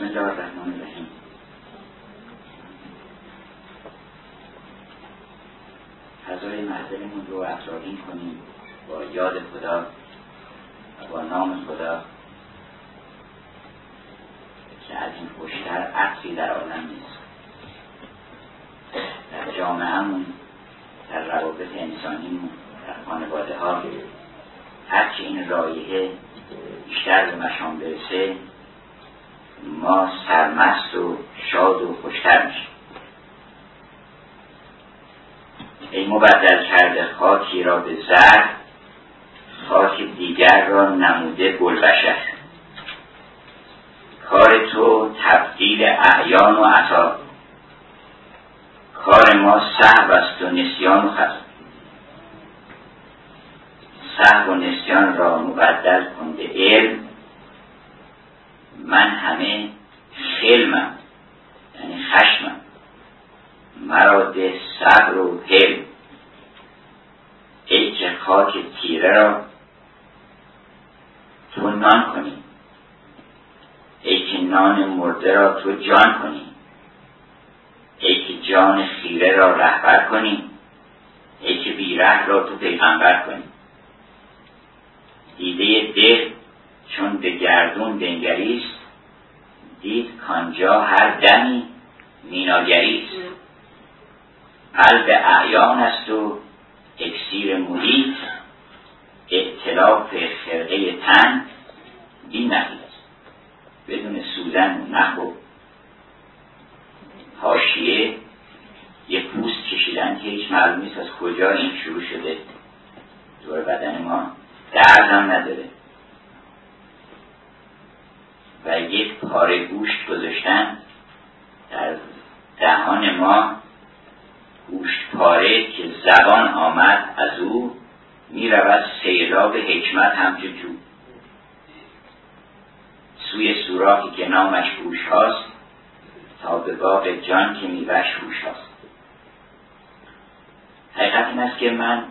بسم الله الرحمن الرحیم. فضای محضرمون رو افزایش کنیم با یاد خدا و با نام خدا که از این خوشتر عطری در عالم نیست. در جامعه‌مون، در روابط انسانیمون، در خانواده ها، هرچی این رایحه بیشتر به مشام برسه ما سرمست و شاد و خوشتر میشیم. ای مبدل کرده خاکی را به زر، خاک دیگر را نموده گلبشر. کار تو تبدیل اعیان و عطا، کار ما سهو است و نسیان و خطا. سهو و نسیان را مبدل کن به علم، من همه خلمم یعنی خشمم، مرا ده صبر و حلم. ای که خاک تیره را تو نان کنی، ای که نان مرده را تو جان کنی، ای که جان خیره را رهبر کنی، ای که بیره را تو پیغمبر کنی. دیده دل چون به گردون بنگریست، دید کانجا هر دمی میناگریست. قلب اعیان است و اکسیر محیط، ائتلاف خرقه تن بی نقیض. بدون سوزن و نخ و حاشیه یه پوست کشیدن که هیچ معلوم نیست از کجا این شروع شده، دور بدن ما درد هم نداره، و یک پاره گوشت گذاشتن در دهان ما، گوشت پاره که زبان آمد از او، می رود سیلاب حکمت همچو جو. سوی سوراخی که نامش گوش هاست، تا به باغ جان که میوش هوش هاست. حقیقت این است که من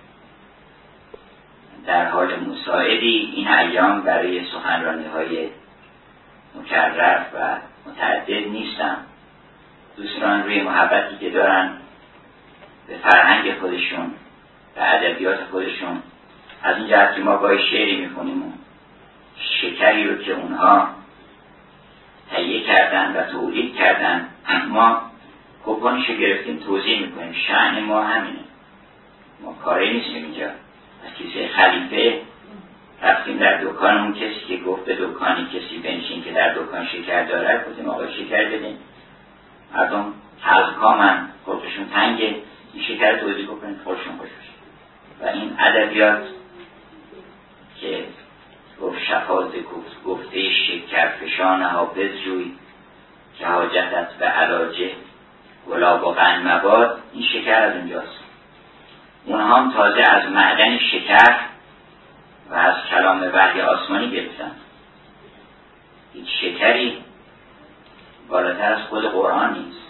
در حال مساعدی این ایام برای سخنرانی های مکرر و متعدد نیستم. دوستان روی محبتی که دارن به فرهنگ خودشون، به ادبیات خودشون، از این جهت که ما باید شعری میخونیم و شکری رو که اونها تهیه کردن و تولید کردن ما کوپانشو گرفتیم توزیع میکنیم. شأن ما همینه، ما کاری نیستیم اینجا. از کسی خلیفه رفتیم در دکانمون، کسی که گفت به دکانی کسی بنشین که در دکان شکر داره، گفتیم آقا شکر بدین. مردم تلخامن، خودشون تنگه، این شکر توزیع بکنید خودشون خوش بشه. و این ادبیات که گفت شفاز گفته شکر فشان حافظ جوی، که حاجتت به علاجه گلاب و قند مباد، این شکر از اونجاست. اونها هم تازه از معدن شکر و از کلام وحی آسمانی گرفتن. هیچ شکری بالاتر از خود قرآن نیست.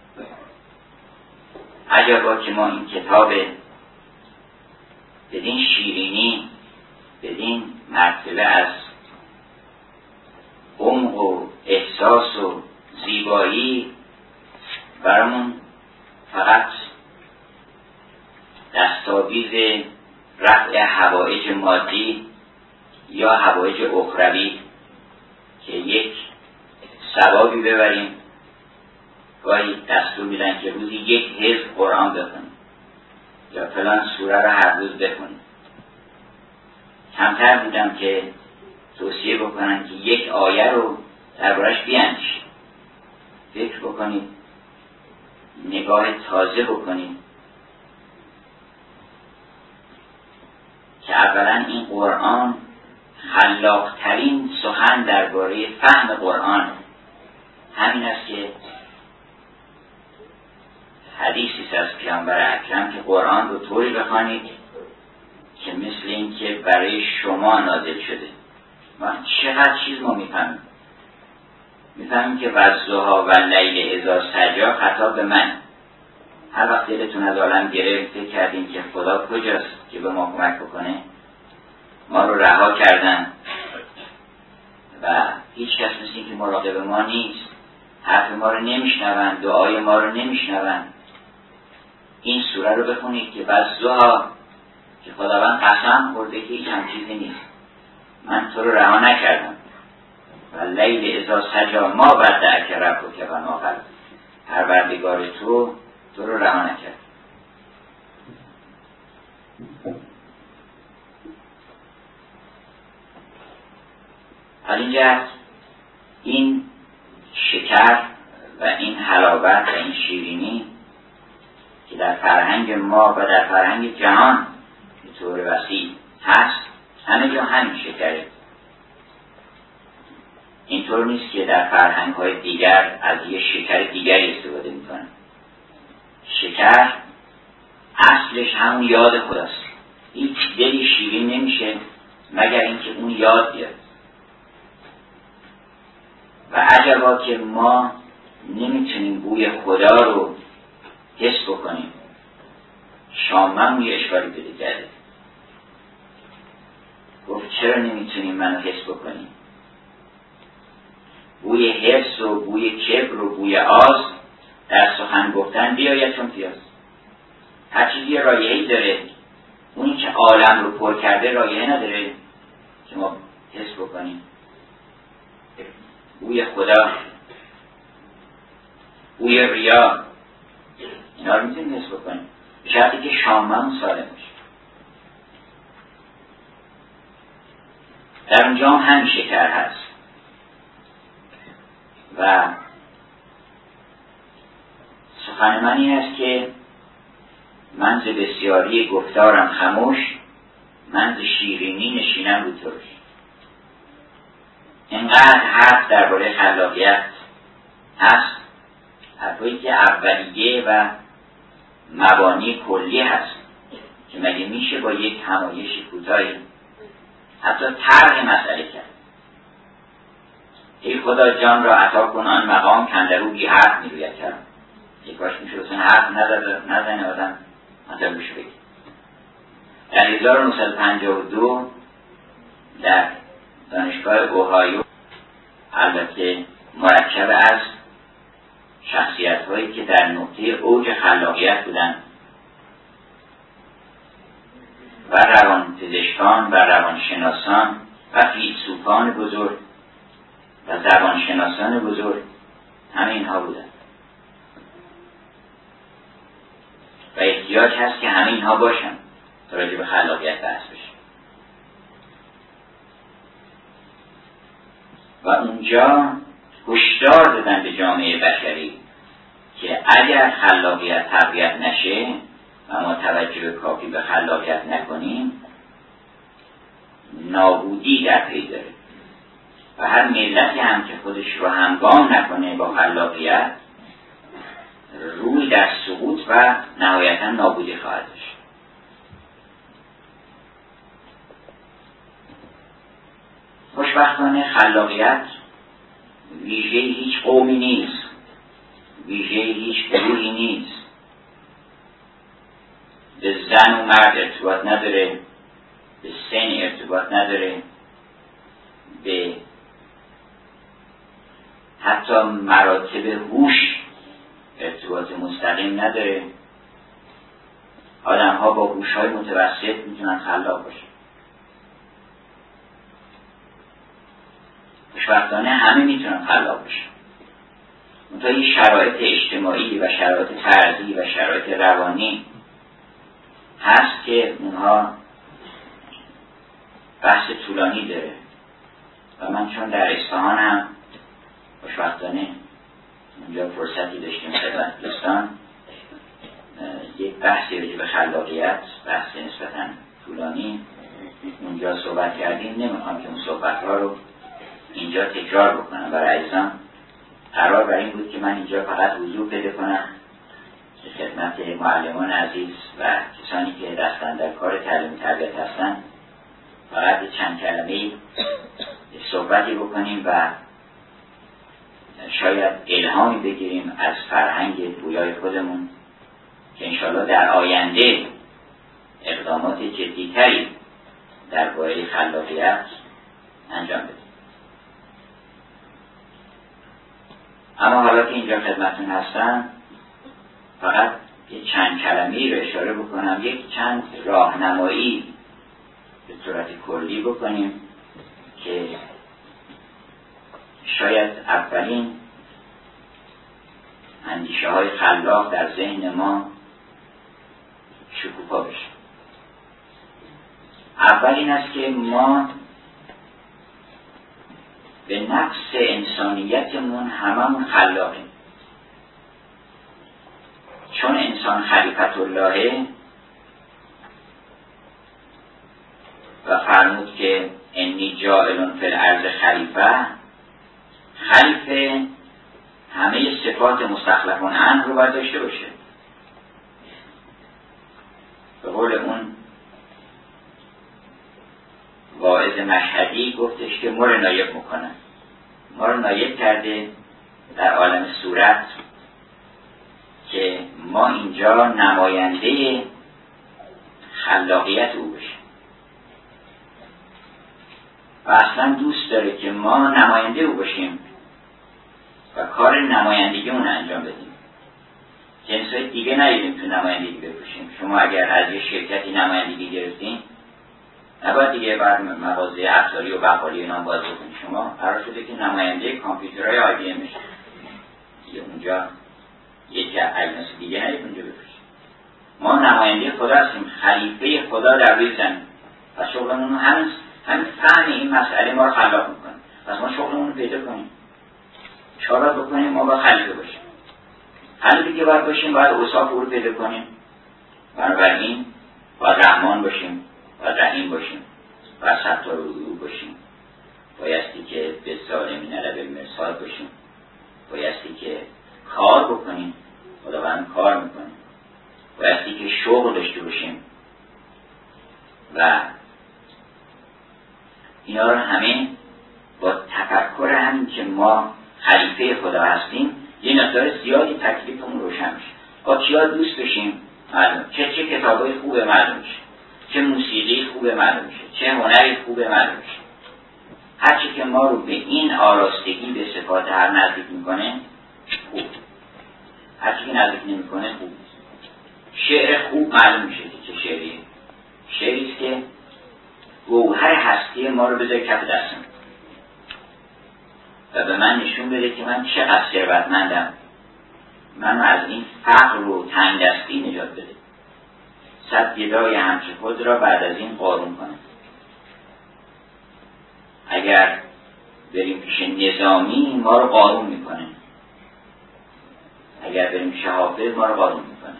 عجبا که ما این کتاب بدین شیرینی، بدین مرتبه از عمق و احساس و زیبایی برامون فقط دستاویز رفع حوائج مادی یا حوائج اخروی که یک ثوابی ببریم، گاهی دستور میدن که روزی یک حزب قرآن بخونیم یا فلان سوره را هر روز بخونیم. کمتر بودم که توصیه بکنن که یک آیه رو دربارش بیاندیشید، فکر بکنید، نگاه تازه بکنید که اولا این قرآن خلاق‌ترین سخن درباره فهم قرآن همین است که حدیثی است از پیامبر اکرم که قرآن رو طوری بخوانید که مثل این که برای شما نازل شده. ما چقدر چیز ما میفهمیم که والضحی واللیل اذا سجی خطاب به من. هر وقت دلتون از عالم گرفت فکر کردیم که خدا کجاست که به ما کمک بکنه، ما رو رها کردن و هیچ کس مثل این که مراقب ما نیست، حرف ما رو نمیشنون، دعای ما رو نمیشنون. این سوره رو بخونید که والضحی، که خداوند قسم خورده که هیچ هم چیزی نیست، من تو رو رها نکردم، و لیل اذا سجی ما ودعک ربک و ما قلی، پروردگار تو رو رها نکرد. از این جهت این شکر و این حلاوت و این شیرینی که در فرهنگ ما و در فرهنگ جهان به طور وسیع هست، همه جا همین شکره. اینطور نیست که در فرهنگ‌های دیگر از یه شکر دیگری استفاده می‌کنن. شکر اصلش همون یاد خداست. هیچ دلی شیرین نمیشه مگر اینکه اون یاد بیاد. و عجبا که ما نمیتونیم بوی خدا رو حس بکنیم. شامم یه اشکالی پیدا کرده، گفت چرا نمیتونیم منو حس بکنیم؟ بوی حس و بوی کبر و بوی آز در سخن گفتن بیاید چون پیاز. هر چیزی رایحه‌ای داره، اونی که عالم رو پر کرده رایحه نداره که ما حس بکنیم. بوی خدا، بوی ریا، اینا رو میتونیم حس بکنیم به شرطی که شاممون سالم باشه. در اونجا هم شکر هست و سخن من این است که من ز بسیاری گفتارم خموش، من ز شیرینی نشینم رو ترش. اینقدر حرف درباره خلاقیت هست، حرفایی که اولیه و مبانی کلی هست که مگه میشه با یک همایش کوتاهی حتی طرح مسئله کرد. ای خدا جان را عطا کن آن مقام کندرو بی حرف میروید کرد. یک باش میشه اصلا حرف نزنه آدم مطلبش بگی. در 1952 در دانشگاه اوهایو، البته مرکب از شخصیت هایی که در نقطه اوج خلاقیت بودن و روانپزشکان و روانشناسان و فیلسوفان بزرگ و زبانشناسان بزرگ، همه اینها بودن و احتیاج هست که همه اینها باشن تا راجع به خلاقیت بحث بشه. و اونجا هشدار دادن به جامعه بشری که اگر خلاقیت تقویت نشه و ما توجه کافی به خلاقیت نکنیم، نابودی در پی داره و هر ملتی هم که خودش رو همگام نکنه با خلاقیت، روی در سقوط و نهایتا نابودی خواهد داشت. خوشبختانه خلاقیت ویژه هیچ قومی نیست، ویژه هیچ گروهی نیست. به زن و مرد ارتباط نداره، به سن ارتباط نداره، به حتی مراتب هوش ارتباط مستقیم نداره. آدم ها با هوش های متوسط میتونن خلاق باشن. خوشبختانه همه میتونن خلاق بشن. منتها این شرایط اجتماعی و شرایط فردی و شرایط روانی هست که اونها بحث طولانی داره و من چون در اصفهانم خوشبختانه اونجا فرصتی داشتیم خدمت دوستان یک بحثی راجع به خلاقیت، بحث نسبتاً طولانی اونجا صحبت کردیم. نمیخوام که اون صحبت‌ها رو اینجا تکرار بکنم. برای عزیزان قرار بر این بود که من اینجا فقط حضور پیدا کنم که خدمت معلمان عزیز و کسانی که دستن در کار تعلیم تربیت هستن فقط چند کلمه صحبتی بکنیم و شاید الهامی بگیریم از فرهنگ پویای خودمون که انشاءالله در آینده اقدامات جدیتری درباره خلاقیت انجام بدیم. اما حالا که اینجا خدمتون هستم فقط یه چند کلمه‌ای رو اشاره بکنم، یک چند راهنمایی به صورت کلی بکنیم که شاید اولین اندیشه های خلاق در ذهن ما شکوفا بشه. اول این است که ما به نفس انسانیتمون هممون خلاقیم. چون انسان خلیفت اللهه و فرمود که انی جاعل فی الارض خلیفه همه صفات مستخلفون عنه رو باید داشته باشه. به قول اون واعظ مشهدی گفتش که ما رو نایب میکنه، ما رو نایب کرده در عالم صورت که ما اینجا نماینده خلاقیت او بشیم و اصلا دوست داره که ما نماینده او باشیم و کار نمایندگی اون انجام بدیم. جنسای دیگه ندیدیم تو نمایندگی بپوشیم. شما اگر از یه شرکتی نمایندگی گرفتین نباید دیگه بر مغازه افزاری و بقالی نام باز بکنید. شما قرار شده که نماینده کامپیوترهای آی بی ام بشید. دیگه اونجا یکی اجناس دیگه ندید اونجا بپوشید. ما نماینده خدا هستیم، خلیفه خدا در روی زمین و شغلمون همین فهم این مسئله ما رو خلاق میکنه. پس ما شغلمون رو پیدا کنیم، چارا بکنیم، ما با خلیفه باشیم. خلیفه که باید باشیم باید اوصاف او رو پیدا کنیم. بنابراین باید رحمان باشیم، باید رحیم باشیم، باید ستار العیوب باشیم، بایستی که به ظالمین لب المرصاد باشیم، بایستی که کار بکنیم، خداوند کار میکنیم، بایستی که شغل داشته باشیم و اینا رو همه با تفکر همین که ما خلیفه خدا هستیم یه مقدار زیادی تکلیفمون روشن میشه. با کیا دوست بشیم معلوم، چه کتابای خوبه معلوم میشه، چه موسیقی خوبه معلوم میشه، چه هنری خوبه معلوم میشه. هرچی که ما رو به این آراستگی به صفات هر نزدیک میکنه خوب، هرچی که نزدیک نمیکنه خوب. شعر خوب معلوم میشه که چه شعریه. شعریست که گوهر هستی ما رو بذاره کف دستم و به من نشون بده که من چقدر ثروتمندم، منو از این فقر و تنگ دستی نجات بده. 100 گدای همچه خود را بعد از این قارون کنه. اگر بریم پیش نظامی ما رو قارون میکنه، اگر بریم پیش حافظ ما رو قارون میکنه،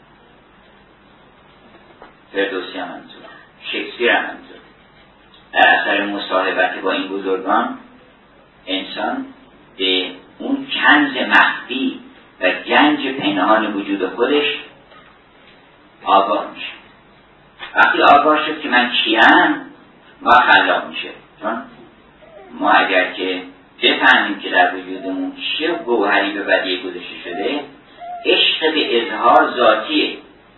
فردوسی هم همینطور، شکسپیر هم همینطور. در اثر مصاحبت با این بزرگان انسان به اون کنز مخفی و گنج پنهان وجود خودش آگاه میشه. وقتی آگاه شد که من کیم ما خلاق میشه. چون ما اگر که بفهمیم که در وجودمون چه گوهری به بدیه گذاشته شده، عشق به اظهار ذاتیه.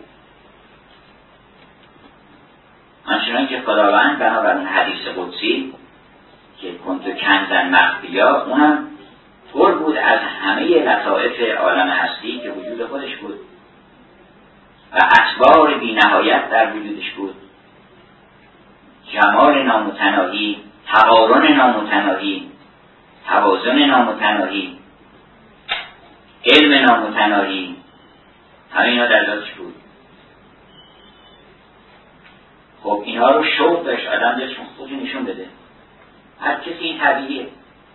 آنچنان که خداوند بنابر اون حدیث قدسی که کنت کنزن مخفیا، اونم پر بود از همه لطائف عالم هستی که وجود خودش بود و اسرار بی نهایت در وجودش بود. جمال نامتناهی، تقارن نامتناهی، توازن نامتناهی، علم نامتناهی، همه اینا در ذاتش بود. خب اینها رو شوق داشت آدم داشت خودشو نشون بده. هر کسی این طبیعیه.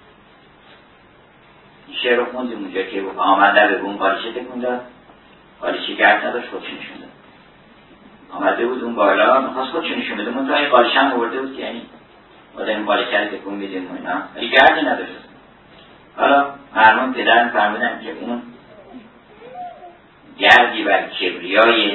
این شعر رو خوندیم اونجا که آمد در بگون قالیچه تکون داد، قالیچه گرد نداشت خودشو نشون داد. آمده بود اون بالا میخواست خودشو نشون بده، منتها این قالیچه هم آورده بود که یعنی ما داریم قالیچه رو تکون میدیم و اینا، ولی گردی نداشت. حالا مرحوم پدر می‌فرمودن که اون گردی بر کبریای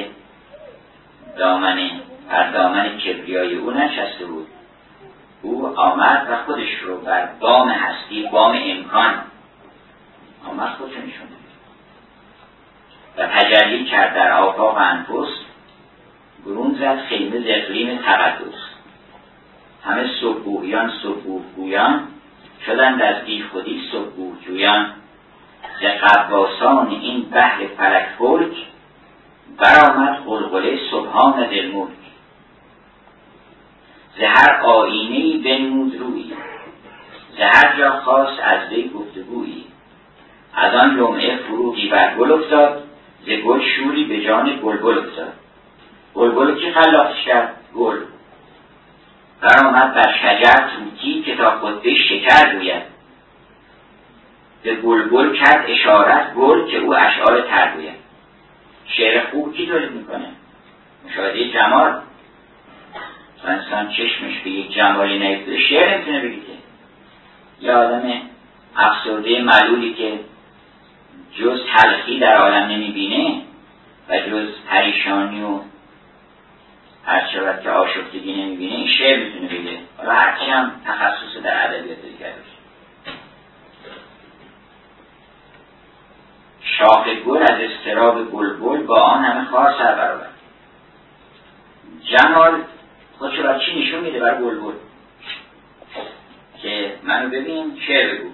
دامن کبریای او نشسته بود. او آمد و خودش رو بر بام هستی، بام امکان آمد خودشو نشون داد و تجلی کرد در آفاق انفس. برون زد خیمه ز اقلیم تقدس. همه صبحگویان شدند از بی خودی صبحگو جویان. غواصان این بحر فلک فلک، برآمد غلغله سبحان ذی الملک. ز هر آیینه‌ای بنمود رویی، ز هر جا خواست از وی گفتگویی. از آن لمعه فروغی بر گل افتاد، ز گل شوری به جان بلبل افتاد. بلبل کی خلاقش کرد؟ گل. برآمد بر شجر طوطی که تا خطبه شکر گوید. به بلبل کرد اشارت گل که او اشعار تر گوید. شعر خوب کی تولید میکنه؟ مشاهده جمال. و انسان چشمش به یک جمالی نیفتاده شعر نمیتونه بگه. یه آدم افسرده معلولی که جز تلخی در عالم نمیبینه و جز پریشانی و هر شود که آشفتگی نمیبینه، این شعر میتونه بگه. حالا هرچی هم تخصص در ادبیات دیگر باشه. شاخ گل از اضطراب بلبل با آن همه خار سر برآورد. جمال خودشو بر چی نشون میده؟ بر بلبل که منو ببین شعر بگو.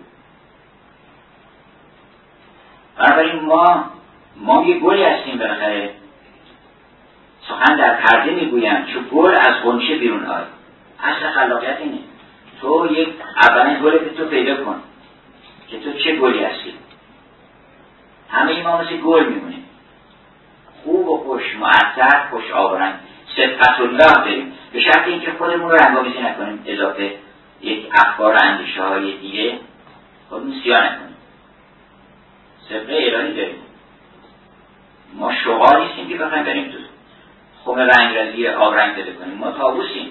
بنابراین ما یه گلی هستیم بالاخره. سخن در پرده میگویم چون گل از غنچه بیرون آی. اصل خلاقیت اینه. تو یک اولا گل به تو پیدا کن که تو چه گلی هستی. همه ما مثل گل میمونیم، خوب و خوش، معطر، خوش آبرنگ، صفت الله داریم، به شرط اینکه خودمون رو رنگامیزی نکنیم، اضافه یک افکار و اندیشه های دیگه خودمون سیاه نکنیم. صفت الهی داریم. ما شغال نیستیم که بخوایم بریم تو خم رنگرزی آبرنگ پیدا کنیم. ما طاووسیم.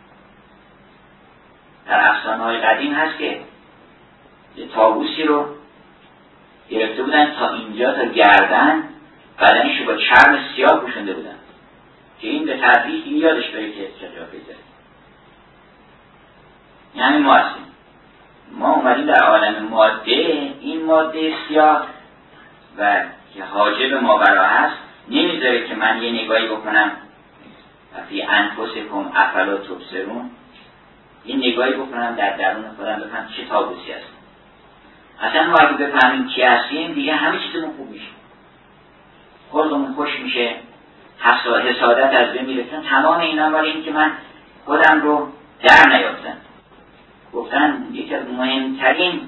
در افسانه‌های قدیم هست که یه طاووسی رو گرفته بودن تا اینجا، تا گردن، بدنشو با چرم سیاه پوشونده بودن که این به تدریج این یادش بره که چجا پیدا. یعنی ما هستیم. ما اومدیم در عالم ماده. این ماده سیاه و که حاجب ماورا هست نمیذاره که من یه نگاهی بکنم فی انفسکم افلا تبصرون، یه نگاهی بکنم در درون خودم بفهم چه طاووسی هست. اصلا ما اگه بفهمیم کی هستیم دیگه همه چیزمون خوب میشه، خلقمون خوش میشه، حسادت از بین میره. تمام اینا مالی این که من خودم رو در نیافتم. گفتن یکی از مهمترین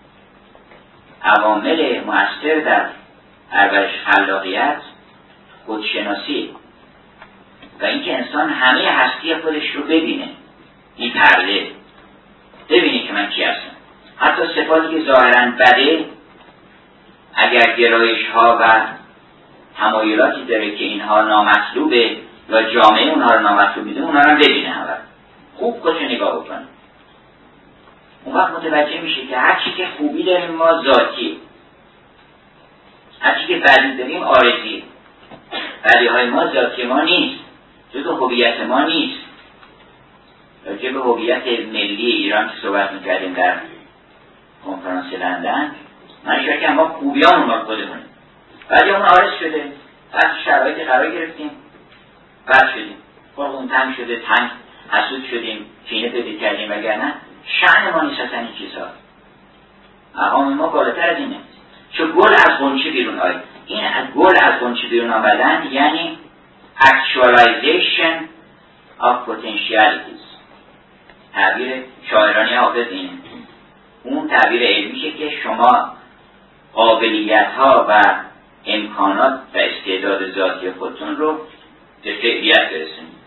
عوامل مؤثر در پرورش خلاقیت خودشناسی و اینکه انسان همه هستی خودش رو ببینه، این پرده ببینه که من کی هستم. حتی صفاتی که ظاهراً بده، اگر گرایش ها و تمایلاتی داره که اینها نامطلوبه یا جامعه اونها رو نامطلوب میده، اونها رو ببینه، همه خوب خودشو نگاه بکنه. اون وقت متوجه میشه که هر چی که خوبی داریم ما ذاتی، هر چی که بدی داریم عارضی. بدی های ما ذاتی ما نیست، جزء هویت ما نیست. راجع به هویت ملی ایران که صحبت میکردیم در کنفرانس لندن، من شاید که ما خوبیان ما خودمونه، ولی اون عارض شده، بعد شرایطی قرار گرفتیم، بد شدیم، خلقمون تنگ شده، تنگ حسود شدیم، کینه پیدا کردیم، وگرنه شأن ما نیست اصلا این چیزها. مقام ما بالاتر از اینه. چون گل از غنچه بیرون آید. این از گل از غنچه بیرون آمدن یعنی actualization of potentialities. تعبیر شاعرانی حافظ اینه. اون تعبیر علمیشه که شما قابلیت ها و امکانات و استعداد ذاتی خودتون رو به فعلیت برسونید.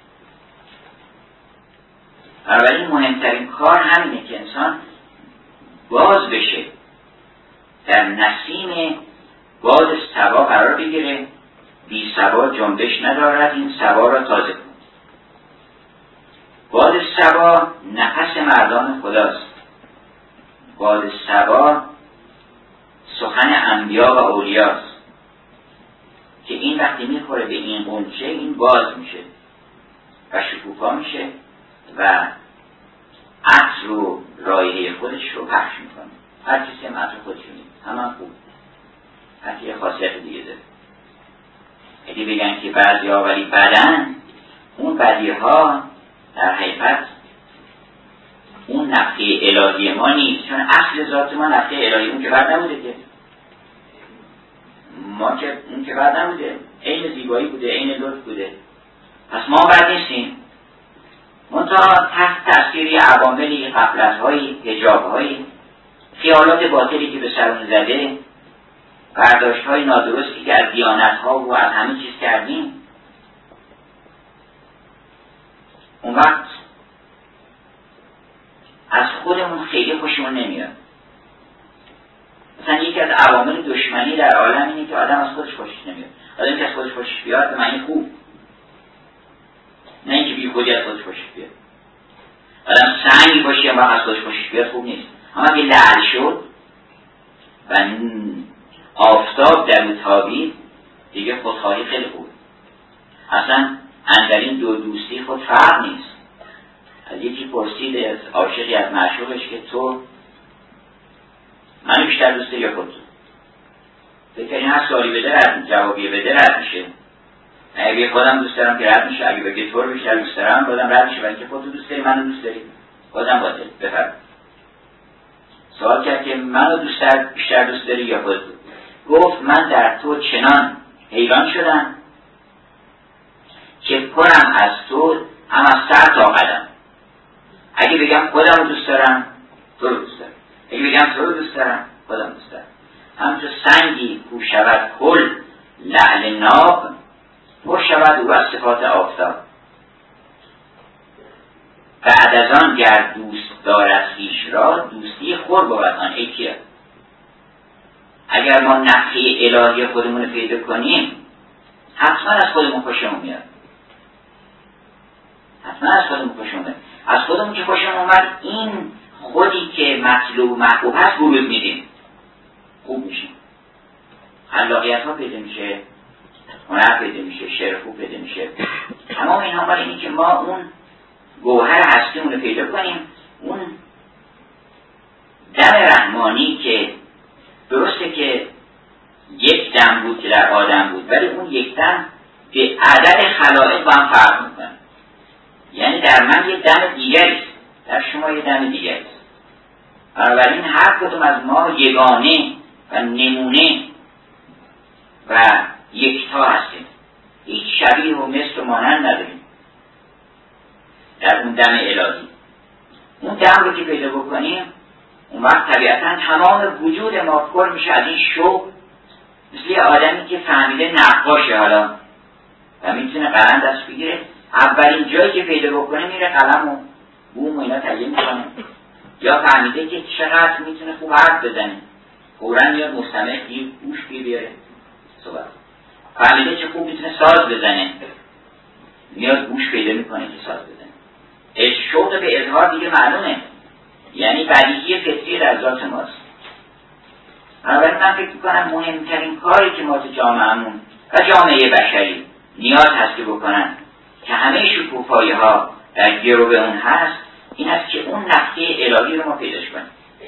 بنابراین مهمترین کار همینه که انسان باز بشه، در نسیم باز صبا قرار بگیره. بی صبا جنبش ندارد، این صبا را تازه کن. باز صبا نفس مردان خداست. باز صبا سخن انبیا و اولیاست که این وقتی میخوره به این غنچه، این باز میشه و شکوفا میشه و عطر و رایحه خودش رو پخش میکنه. هر کسی هم عطر خودش رو همه خوب، هر یه خاصیت دیگه داره. اگه بگن که بعضی ها ولی بدن، اون بدی ها در حقیقت اون نفخه الهی ما نیست، چون اصل ذات ما نفخه الهی اون که بر نبوده که ما که اون که بد نبوده، عین زیبایی بوده، عین لطف بوده، پس ما بد نیستیم. منتها تحت تأثیر عواملی، غفلت‌هایی، حجاب‌هایی، خیالات باطلی که به سرمون زده، برداشت‌های نادرستی که از دیانت‌ها و از همه چیز کردیم، اون وقت از خودمون خیلی خوشمون نمیاد. مثلا یکی از عوامل دشمنی در عالم اینه که آدم از خودش خوشش نمیاد. آدم که از خودش خوشش بیاد به معنی خوب، نه اینکه بی خودی از خودش خوشش بیاد. آدم سنگی باشه یا از خودش خوشش بیاد خوب نیست. اما اگه لعل شد و آفتاب در او تابید دیگه خودخواهی خیلی خوب. اصلا اندرین دو دوستی خود فرق نیست. از یکی پرسید از عاشقی از معشوقش که تو منو بیشتر دوست داری یا خودتو؟ فکر کنی هر سوالی بده رد جوابی بده رد میشه. اگه خودم دوست دارم که رد میشه، اگه بگه تو رو بیشتر دوست دارم بازم رد میشه. ولی که خودتو دوست داری منو دوست داری بازم باطل. بفرمایید. سوال کرد که منو بیشتر دوست داری یا خودتو؟ گفت من در تو چنان حیران شدم که پرم از تو هم از سر تا قدم. اگه بگم خودم رو دوست دارم تو رو دوست دارم، اگه بگم تو رو دوست دارم خودم دوست دارم. همچون سنگی کو شود کل لعل ناب، پر شود او از صفات آفتاب. بعد از آن گر دوست دارد خویش را، دوستی خور بود آن. ای کیه؟ اگر ما نفخه الهی خودمون رو پیدا کنیم حتما از خودمون خوشمون میاد. حتما از خودمون خوشمون میاد. از خودمون که خوشمون اومد این خودی که مطلوب و محبوب هست بروز میدیم، خوب میشیم. خلاقیت ها پیدا میشه، هنر پیدا میشه، شعر خوب پیدا میشه. تمام اینها مال اینه که ما اون گوهر هستیمون رو پیدا کنیم. اون دم رحمانی که درسته که یک دم بود که در آدم بود، ولی اون یک دم به عدد خلائق با هم فرق میکنه. یعنی در من یک دم دیگریست، در شما یک دم دیگریست. بنابراین هر کدوم از ما یگانه و نمونه و یکتا هستیم، هیچ شبیه و مثل و مانند نداریم در اون دم الهی. اون دم رو که پیدا بکنیم اون وقت طبیعتا تمام وجود ما پر میشه از این شوق، مثل یه آدمی که فهمیده نقاشه حالا و میتونه قلم دست بگیره، اولین جایی که پیدا بکنه میره قلم و بوم و اینا تهیه میکنه. یا فهمیده که چقدر میتونه خوب حرف بزنه، فوراً میاد مستمع گوش بیاره صحبت. فهمیده که خوب میتونه ساز بزنه، میاد گوش پیدا میکنه که ساز بزنه. شوق به اظهار دیگه معلومه، یعنی بدیهی فطری در ذات ماست. بنابراین من فکر میکنم مهمترین کاری که ما تو جامعهمون و جامعه بشری نیاز هست که بکنن که همه شکوفایی ها در گرو به اون هست، این است که اون نقطه الهی رو ما پیداش کنیم،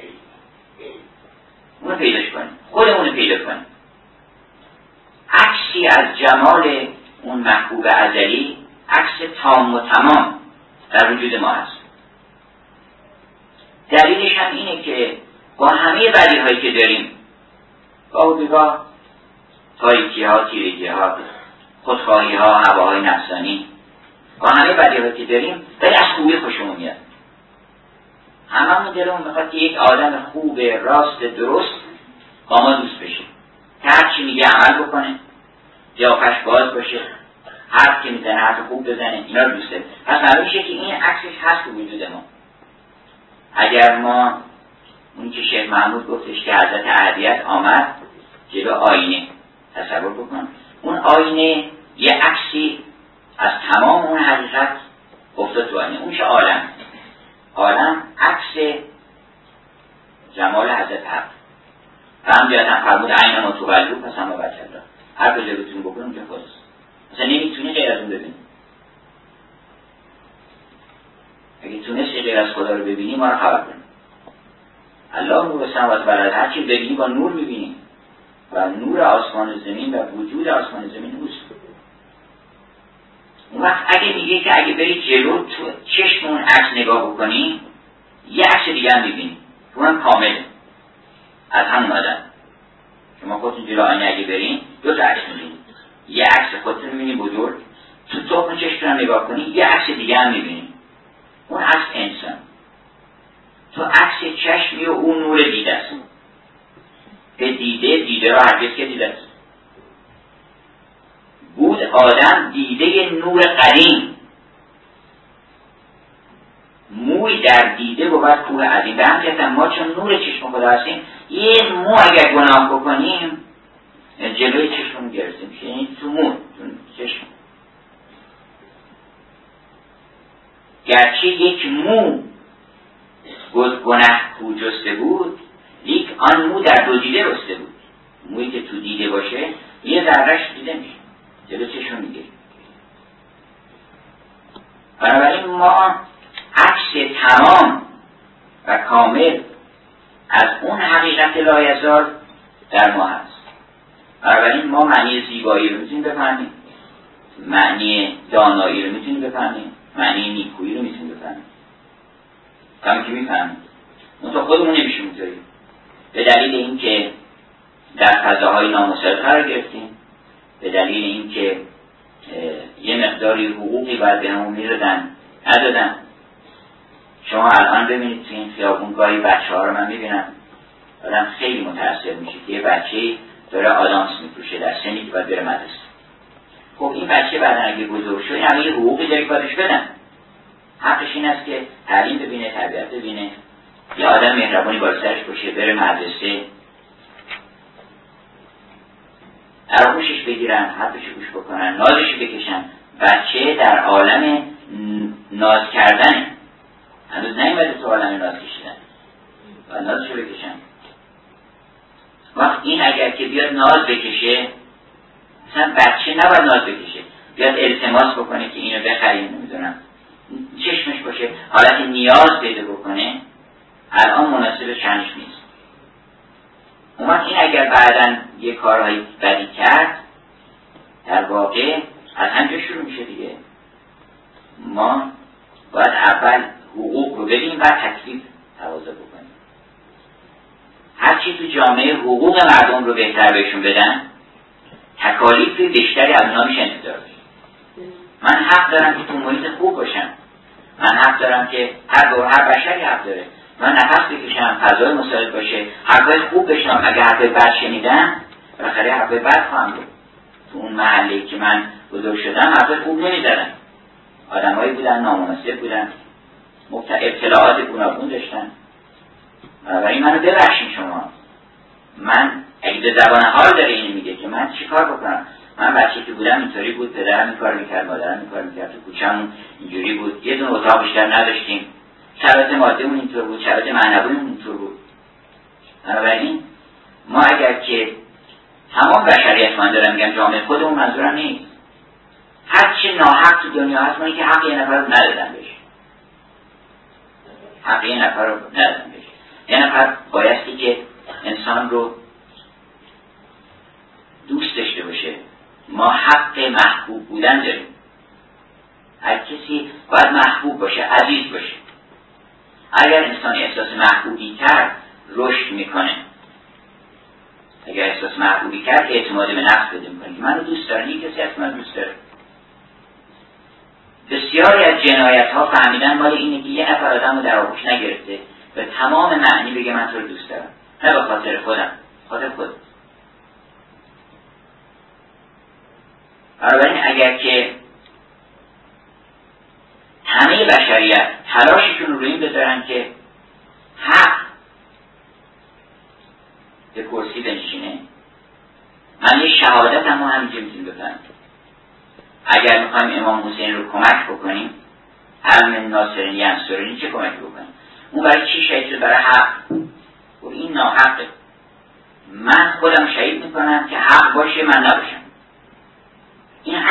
اونو پیداش کنیم، خودمونو پیدا کنیم. عکسی از جمال اون محبوب ازلی، عکس تام و تمام در وجود ما هست. دلیلش هم اینه که با همه بدی هایی که داریم، گاه و بیگاه تاریکی ها، تیرگی ها، خودخواهی ها، هواهای نفسانی، با همه بدی هایی که داریم ولی از خوبی خوشمون میاد. هممون دلمون میخواد که یک آدم خوب، راست، درست با ما دوست بشه، که هر چی میگه عمل بکنه، قیافش باز باشه، حرف که میزنه حرف خوب بزنه، اینا رو دوست داریم. پس معلوم میشه که این عکسش هست تو وجود ما. اگر ما اون که شیخ محمود گفتش که حضرت احدیت آمد جلو آینه، تصور بکن اون آینه یه عکسی از تمام اون حقیقت افتاد تو آینه. اون چه عالم عکس جمال حضرت حق. هم جهت فرمود عین ما تو قلبو پس هم با بچه الله، هر کجا بتونی بکنی اونجا خودست، مثلا نمیتونی غیر از اون ببینی. اگه تونستی غیر از خدا رو ببینی ما رو خبر کنی. الله نور سماوات و الارض، هر چی ببینی با نور میبینی و نور آسمان و زمین و وجود آسمان و زمین اوست. اون وقت اگه میگه که اگه بری جلو تو چشم اون عکس نگاه بکنی یه عکس دیگه هم میبینی، اونم کامله از همون آدم. شما خودتون جلو آینه اگه برین دو تا عکس میبینی، یه عکس خودت میبینی بزرگ، تو تخم چشم رو نگاه کنی یه عکس دیگه هم میبینی، اون عکس انسان. تو عکس چشمی و اون نور دیده است. به دیده را هرگز که دیده است بود آدم دیده نور قدیم، موی در دیده بود کوه عظیم. به همین ما چون نور چشم خدا هستیم، یه مو اگر گناه بکنیم جلوی چشم گرفتیم، یعنی تو مو تو چشم، گرچه یک مو گناه کو جسته بود، لیک آن مو در دو دیده رسته بود. مویی که تو دیده باشه یه ذرهش دیده میشه، جلو چشم میگیریم. بنابراین ما عکس تمام و کامل از اون حقیقت لایزال در ما هست. بنابراین ما معنی زیبایی رو میتونیم بفهمیم، معنی دانایی رو میتونیم بفهمیم، معنی نیکویی رو میتونیم بفهمیم، همون که میفهمیم. منطقه خودمون نمیشه میتونیم به دلیل اینکه در فضاهای نامساعد قرار گرفتیم، به دلیل اینکه یه مقداری حقوقی باید به همون میدادن ندادن. شما الان ببینید تو این خیابون گاهی بچه ها رو من میبینم، آدم خیلی متأثر میشه که یه بچه داره آدامس میپوشه در سنی که باید بره مدرسه. خب این بچه بعد اگه بزرگ شد این همه یه حقوقی داری کارش بدن، حقش این است که تعلیم ببینه، تربیت ببینه، یه آدم مهربانی بالا سرش باشه، بره مدرسه، آغوشش بگیرن، حرفش گوش بکنن، نازش بکشن. بچه در عالم ناز کردنه، هنوز نیومده تو عالم ناز کشیدن و نازش بکشن. وقت این اگر که بیاد ناز بکشه، مثلا بچه نباید ناز بکشه، بیاد التماس بکنه که اینو بخریم، نمیدونم چشمش باشه، حالت نیاز پیدا بکنه، الان مناسب شأنش نیست. اون وقت این اگر بعداً یه کارهای بدی کرد، در واقع از همجا شروع میشه دیگه. ما باید اول حقوق رو ببینیم، بعد تکلیف تقاضا بکنیم. هرچی تو جامعه حقوق مردم رو بهتر بهشون بدن، تکالیف بیشتری از اونا میشه انتظار داشت. من حق دارم که تو محیط خوب باشم، من حق دارم که هر بشری حق داره من نفس بکشم، فضای مساعد باشه، حرفای خوب بشنم. اگر حرفای بد شنیدم بالاخره حرفای بد خواهم بود. تو اون محله‌ای که من بزرگ شدم حرفای خوب نمی‌زدن، آدمایی بودن نامناسب بودن، ابتلاعات گوناگون داشتن. بنابراین منو ببخشید شما، من اگه به زبان حال داره اینو میگه که من چیکار بکنم. من بچه که بودم اینطوری بود، پدرم این کار میکرد، مادرم این کار میکرد، تو کوچه‌مون اینجوری بود، یه دونه اتاق بیشتر نداشتیم، شرایط مادیمون اینطور بود، شرایط معنویمون اینطور بود. بنابراین ما اگر که تمام بشریت، من دارم میگم جامعه خودمون، منظورم نیست، هر چی ناحق تو دنیا هست، ما که حق یه نفر رو ندادن بهش، حق یه نفر رو ندادن بهش. یه نفر بایستی که انسان رو دوست داشته باشه. ما حق محبوب بودن داریم، هر کسی باید محبوب باشه، عزیز باشه. اگر انسان احساس محبوبی کرد رشد میکنه، اگر احساس محبوبی کرد اعتماد به نفس پیدا میکنه، منو دوست داره، یک کسی از من دوست داره. بسیاری از جنایت ها فهمیدن مال اینه که یه نفر آدم رو در آغوش نگرفته به تمام معنی بگه من تو رو دوست دارم، نه به خاطر خودم، خاطر خودم. بنابراین اگر که همه بشریت تلاششون رو این بذارن که حق به کرسی بنشینه، من یه شهادت هم همینجا میتونیم بفهمیم. اگر میخوایم امام حسین رو کمک بکنیم، علم ناصرین ینصرینی چه کمک بکنیم؟ اون برای چی شهید شد؟ برای حق. و این ناحقه. من خودم شهید میکنم که حق باشه، من نباشم. این